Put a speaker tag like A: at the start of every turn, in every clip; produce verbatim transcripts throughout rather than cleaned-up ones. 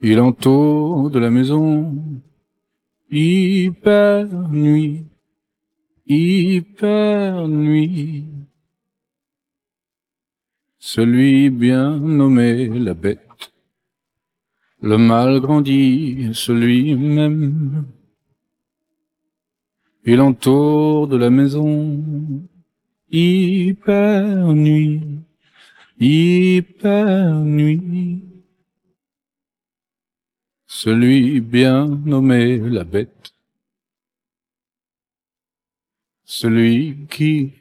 A: Il entoure de la maison, hyper nuit, hyper nuit. Celui bien nommé la bête, le mal grandit, celui même. Il entoure de la maison, hyper nuit, hyper nuit. Celui bien nommé la bête, celui qui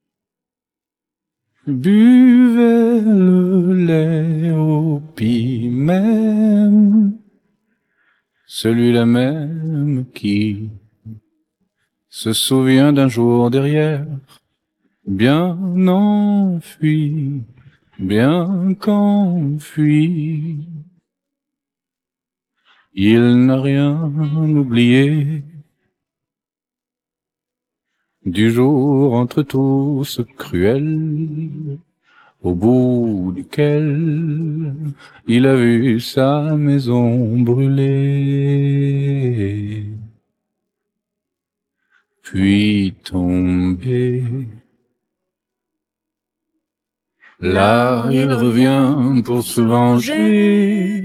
A: buvait le lait au pis même, celui-là même qui se souvient d'un jour derrière, bien enfui, bien qu'enfui. Il n'a rien oublié du jour entre tous cruel, au bout duquel il a vu sa maison brûler, puis tomber. Là, il revient pour se venger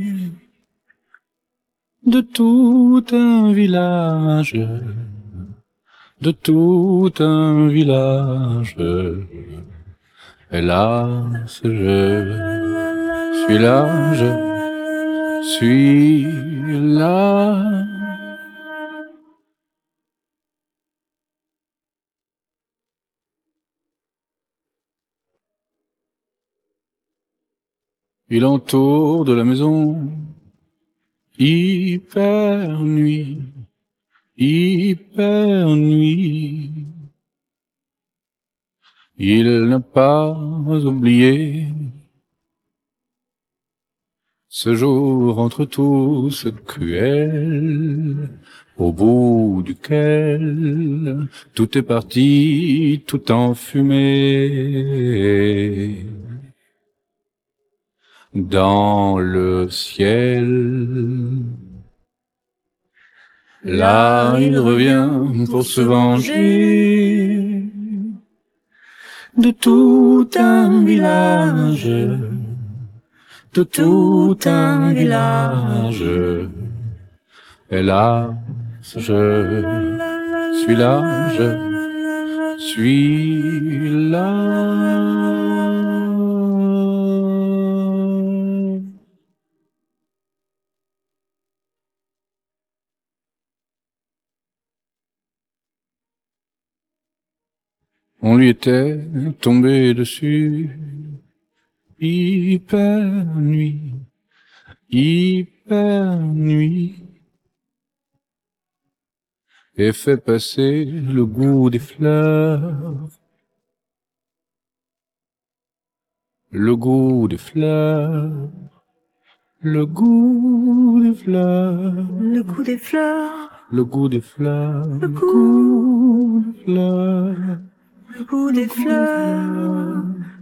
A: de tout un village, de tout un village. Hélas, je suis là, je suis là. Il entoure de la maison, hyper nuit, hyper nuit. Il n'a pas oublié ce jour entre tous cruel, au bout duquel tout est parti, tout en fumée. Dans le ciel, là il revient pour se venger de tout un village, de tout un village. Hélas, je suis là, je suis là. On lui était tombé dessus, hyper nuit, hyper nuit, et fait passer le goût des fleurs, le goût des fleurs, le goût des fleurs,
B: le goût des fleurs,
A: le goût des fleurs,
B: le
A: goût des fleurs,
B: le goût des fleurs.